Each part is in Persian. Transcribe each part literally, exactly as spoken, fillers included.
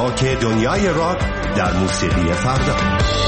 چاک دنیای راک در موسیقی فردا.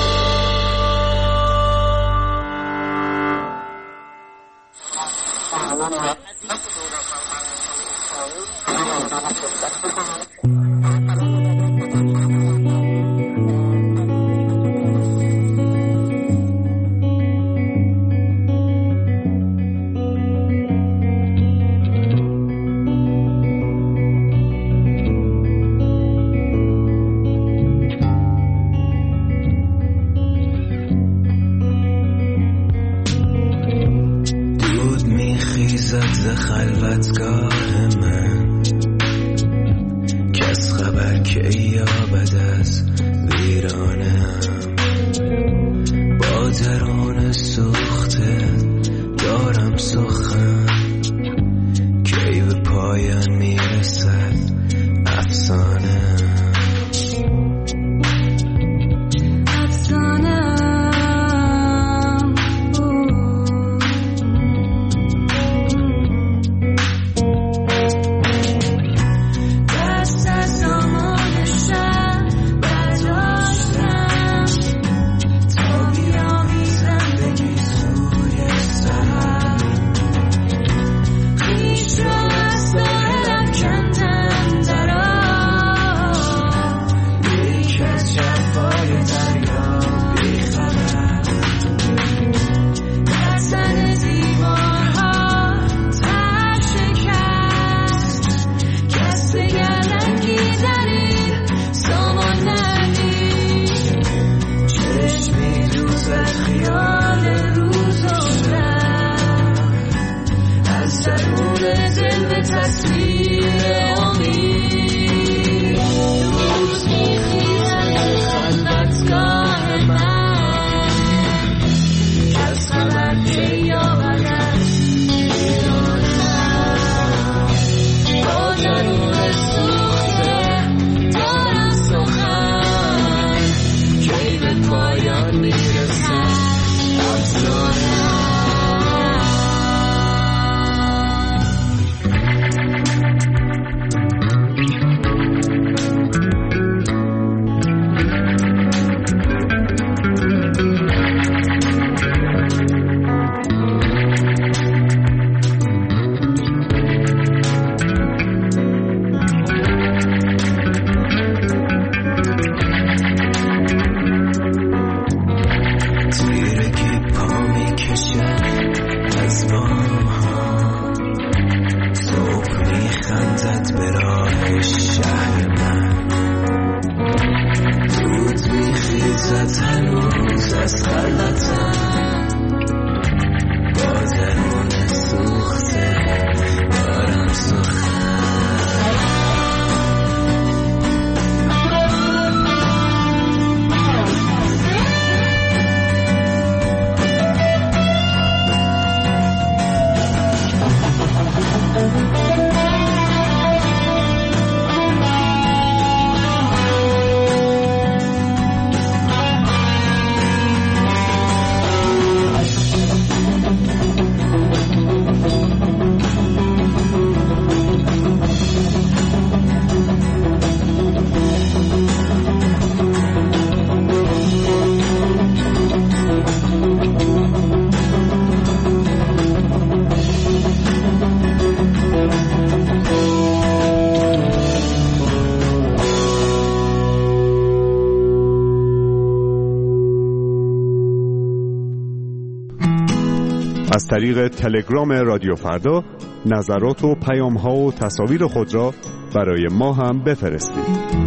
از طریق تلگرام رادیو فردا نظرات و پیام‌ها و تصاویر خود را برای ما هم بفرستید.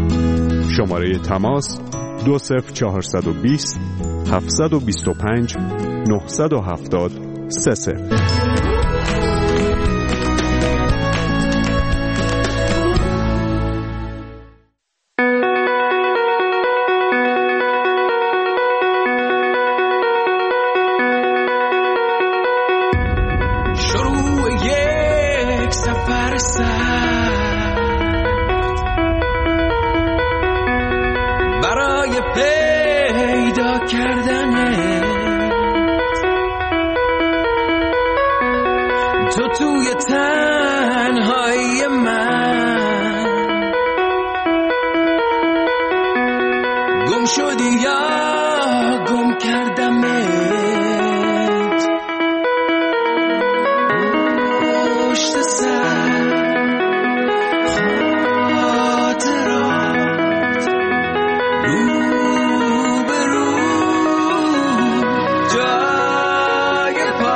شماره تماس دو صفر چهارصد و بیست هفتصد و بیست و پنج نهصد و هفتاد سه صفر. تو توی تنهایی من گم شدی یا گم کردمت پشت سر خاطرات رو به رو جای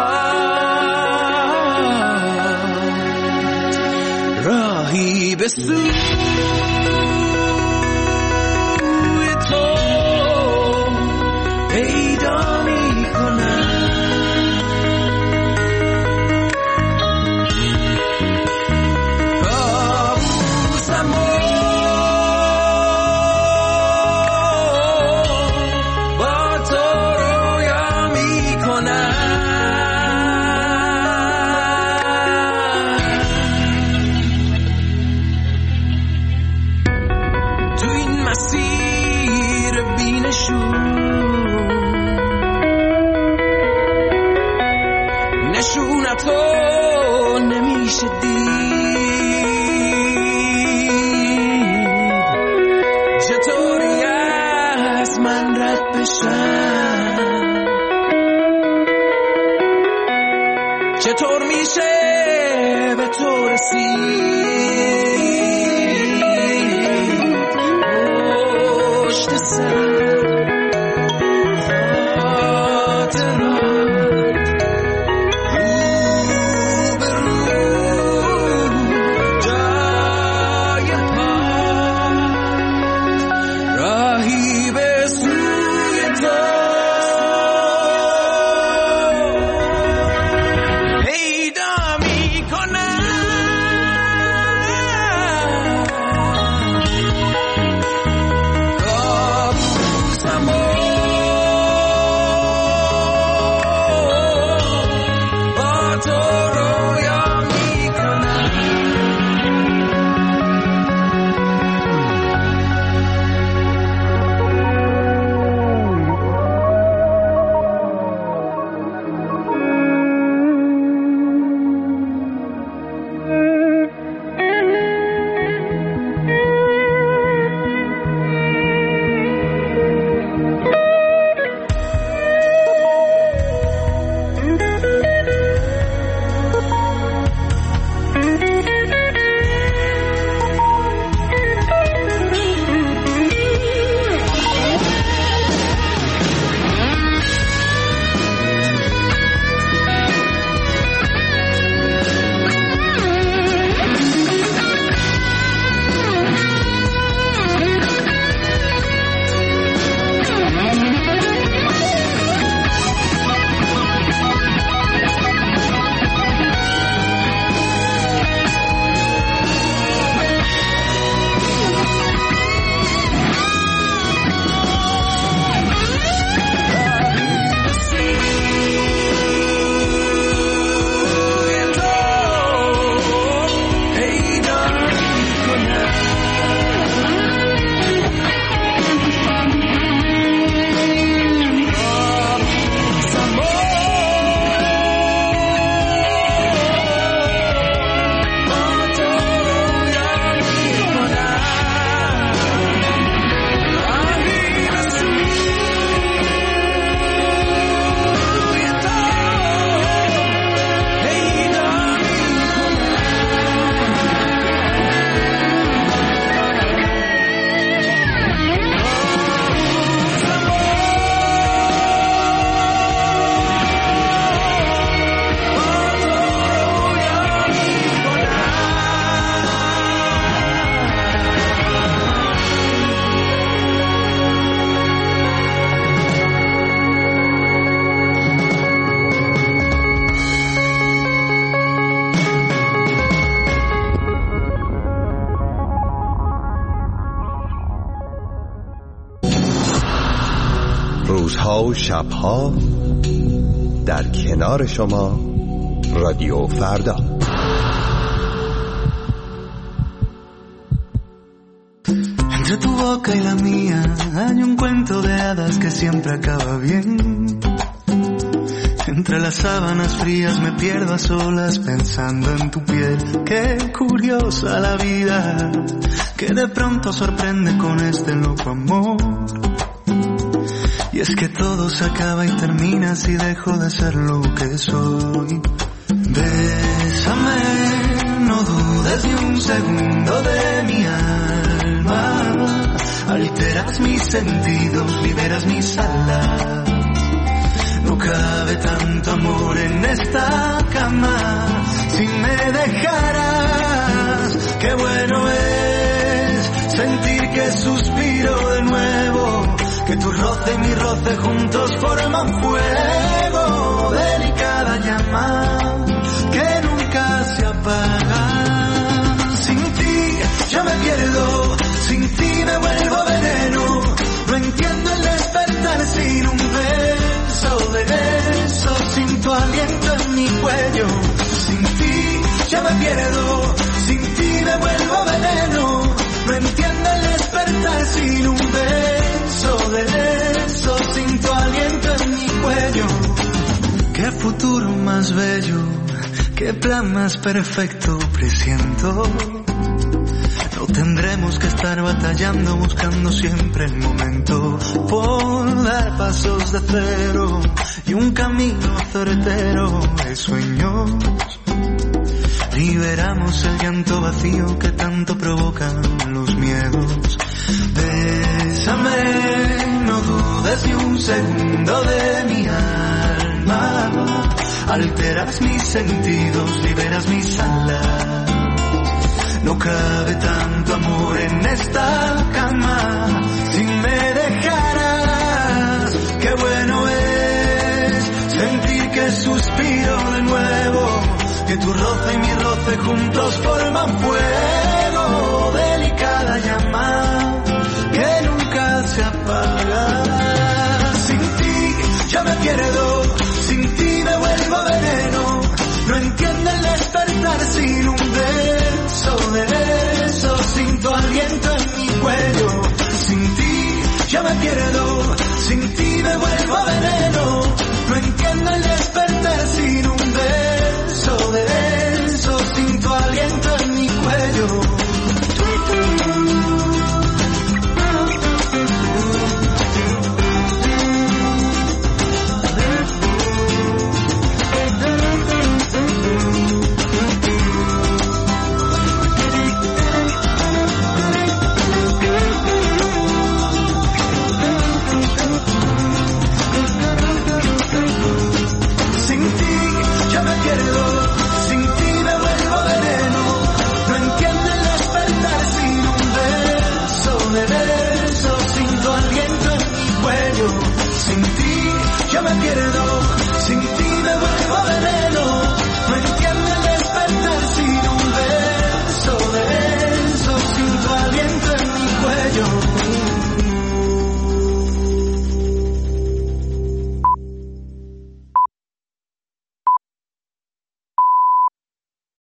پات راهی به سوی پیدا می کنم کابوسم با تو رویا می کنم تو این مسیر بینشون نشونتو نمیشه دید چطوری از من رد بشم چطور میشه به تو رسید پشت سر روزها و شبها در کنار شما رادیو فردا. Entre tu boca y la mía hay un cuento de hadas que siempre acaba bien. Entre las sábanas frías me pierdo a solas pensando en tu piel. Qué curiosa la vida, que de pronto sorprende con este loco amor. Y es que todo se acaba y termina si dejo de ser lo que soy. Bésame, no dudes ni un segundo de mi alma. Alteras mis sentidos, liberas mis alas. No cabe tanto amor en esta cama. Si me dejaras, qué bueno es sentir que suspiro de nuevo. Que tu roce y mi roce juntos forman fuego. Delicada llama que nunca se apaga. Sin ti yo me pierdo, sin ti me vuelvo veneno. No entiendo el despertar sin un beso de beso, sin tu aliento en mi cuello. Sin ti yo me pierdo, sin ti me vuelvo veneno. No entiendo el despertar sin un beso de beso, sin tu aliento en mi cuello. Qué futuro más bello, qué plan más perfecto presiento. No tendremos que estar batallando, buscando siempre el momento. Por dar pasos de cero y un camino certero de sueños. Liberamos el llanto vacío que tanto provocan los miedos. Bésame, no dudes ni un segundo de mi alma. Alteras mis sentidos, liberas mis alas. No cabe tanto amor en esta cama. Si me dejaras, qué bueno es sentir que suspiro de nuevo. Que tu roce y mi roce juntos forman fuego. Delicada llama que nunca se apaga. Sin ti yo me pierdo, sin ti me vuelvo veneno. No entiendo el despertar sin un beso de beso, sin tu aliento en mi cuello. Sin ti yo me pierdo,